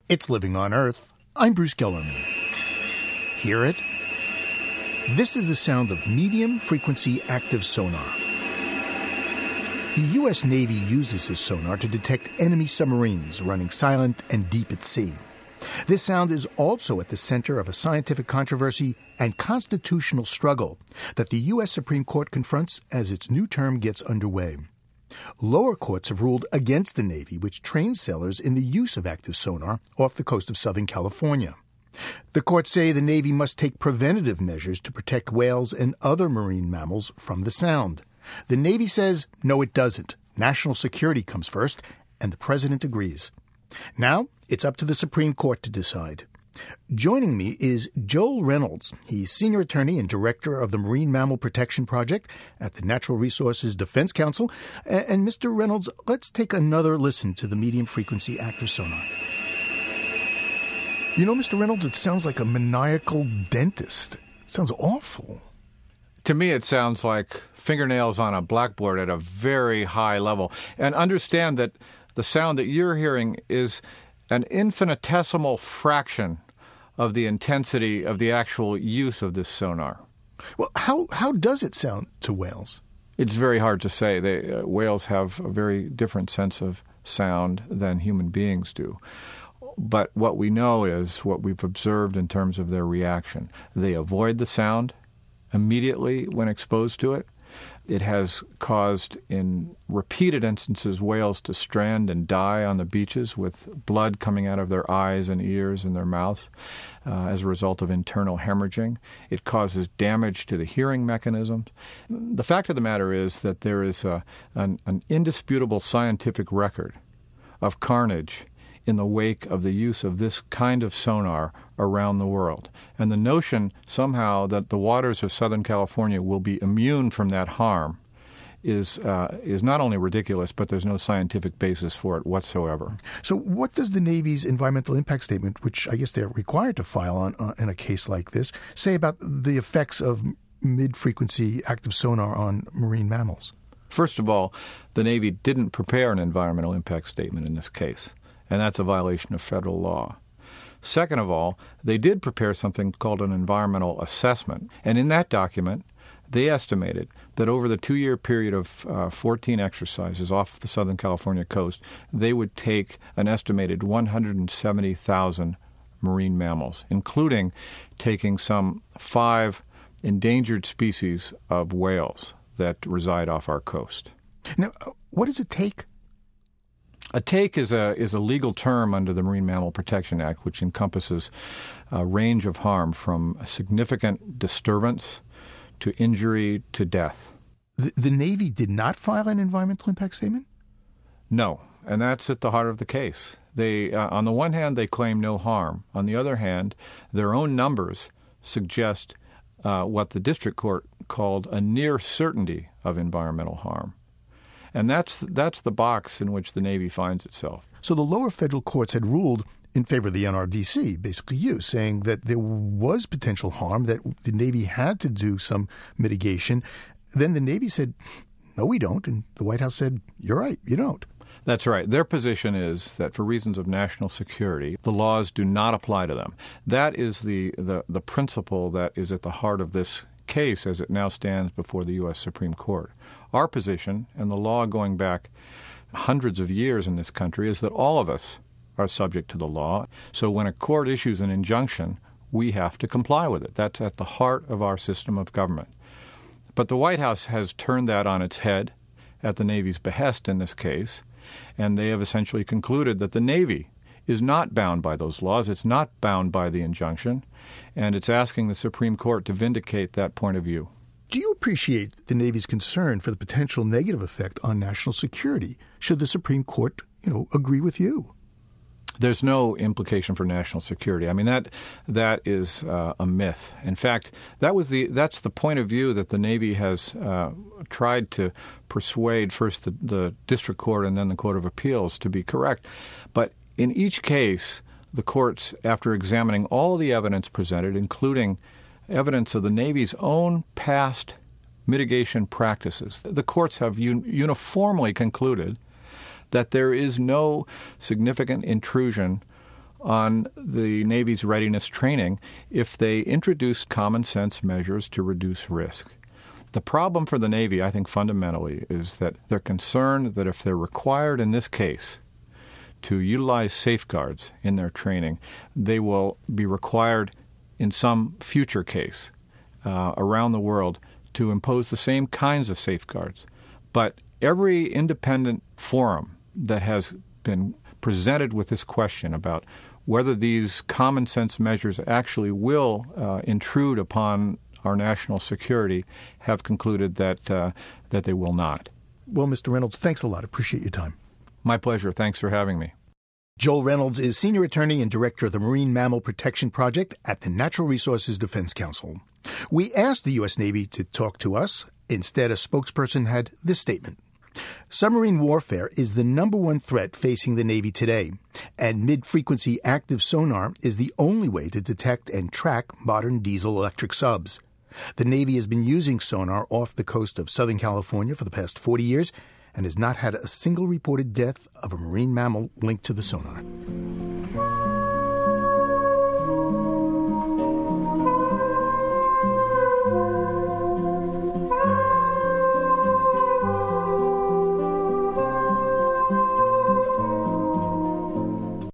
It's Living on Earth. I'm Bruce Gellerman. Hear it? This is the sound of medium-frequency active sonar. The U.S. Navy uses this sonar to detect enemy submarines running silent and deep at sea. This sound is also at the center of a scientific controversy and constitutional struggle that the U.S. Supreme Court confronts as its new term gets underway. Lower courts have ruled against the Navy, which trains sailors in the use of active sonar off the coast of Southern California. The courts say the Navy must take preventative measures to protect whales and other marine mammals from the sound. The Navy says, no, it doesn't. National security comes first, and the president agrees. Now, it's up to the Supreme Court to decide. Joining me is Joel Reynolds. He's senior attorney and director of the Marine Mammal Protection Project at the Natural Resources Defense Council. And Mr. Reynolds, let's take another listen to the medium-frequency active sonar. You know, Mr. Reynolds, it sounds like a maniacal dentist. It sounds awful. To me, it sounds like fingernails on a blackboard at a very high level. And understand that the sound that you're hearing is an infinitesimal fraction of the intensity of the actual use of this sonar. Well, how does it sound to whales? It's very hard to say. Whales have a very different sense of sound than human beings do. But what we know is what we've observed in terms of their reaction. They avoid the sound immediately when exposed to it. It has caused, in repeated instances, whales to strand and die on the beaches with blood coming out of their eyes and ears and their mouths as a result of internal hemorrhaging. It causes damage to the hearing mechanisms. The fact of the matter is that there is an indisputable scientific record of carnage in the wake of the use of this kind of sonar around the world. And the notion somehow that the waters of Southern California will be immune from that harm is not only ridiculous, but there's no scientific basis for it whatsoever. So what does the Navy's environmental impact statement, which I guess they're required to file on in a case like this, say about the effects of mid-frequency active sonar on marine mammals? First of all, the Navy didn't prepare an environmental impact statement in this case, and that's a violation of federal law. Second of all, they did prepare something called an environmental assessment, and in that document, they estimated that over the 2-year period of 14 exercises off the Southern California coast, they would take an estimated 170,000 marine mammals, including taking some 5 endangered species of whales that reside off our coast. Now, what does it take? A take is a legal term under the Marine Mammal Protection Act, which encompasses a range of harm from a significant disturbance to injury to death. The Navy did not file an environmental impact statement? No, and that's at the heart of the case. They, on the one hand, they claim no harm. On the other hand, their own numbers suggest what the district court called a near certainty of environmental harm. And that's the box in which the Navy finds itself. So the lower federal courts had ruled in favor of the NRDC, basically you, saying that there was potential harm, that the Navy had to do some mitigation. Then the Navy said, no, we don't. And the White House said, you're right, you don't. That's right. Their position is that for reasons of national security, the laws do not apply to them. That is the principle that is at the heart of this case as it now stands before the U.S. Supreme Court. Our position, and the law going back hundreds of years in this country, is that all of us are subject to the law. So when a court issues an injunction, we have to comply with it. That's at the heart of our system of government. But the White House has turned that on its head at the Navy's behest in this case, and they have essentially concluded that the Navy is not bound by those laws. It's not bound by the injunction, and it's asking the Supreme Court to vindicate that point of view. Do you appreciate the Navy's concern for the potential negative effect on national security should the Supreme Court, agree with you? There's no implication for national security. I mean, that is a myth. In fact, that's the point of view that the Navy has tried to persuade first the district court and then the Court of Appeals to be correct. But in each case, the courts, after examining all the evidence presented, including evidence of the Navy's own past mitigation practices, the courts have uniformly concluded that there is no significant intrusion on the Navy's readiness training if they introduced common sense measures to reduce risk. The problem for the Navy, I think, fundamentally, is that they're concerned that if they're required in this case to utilize safeguards in their training, they will be required in some future case around the world to impose the same kinds of safeguards. But every independent forum that has been presented with this question about whether these common sense measures actually will intrude upon our national security have concluded that they will not. Well, Mr. Reynolds, thanks a lot. Appreciate your time. My pleasure. Thanks for having me. Joel Reynolds is Senior Attorney and Director of the Marine Mammal Protection Project at the Natural Resources Defense Council. We asked the U.S. Navy to talk to us. Instead, a spokesperson had this statement. Submarine warfare is the number one threat facing the Navy today, and mid-frequency active sonar is the only way to detect and track modern diesel-electric subs. The Navy has been using sonar off the coast of Southern California for the past 40 years and has not had a single reported death of a marine mammal linked to the sonar.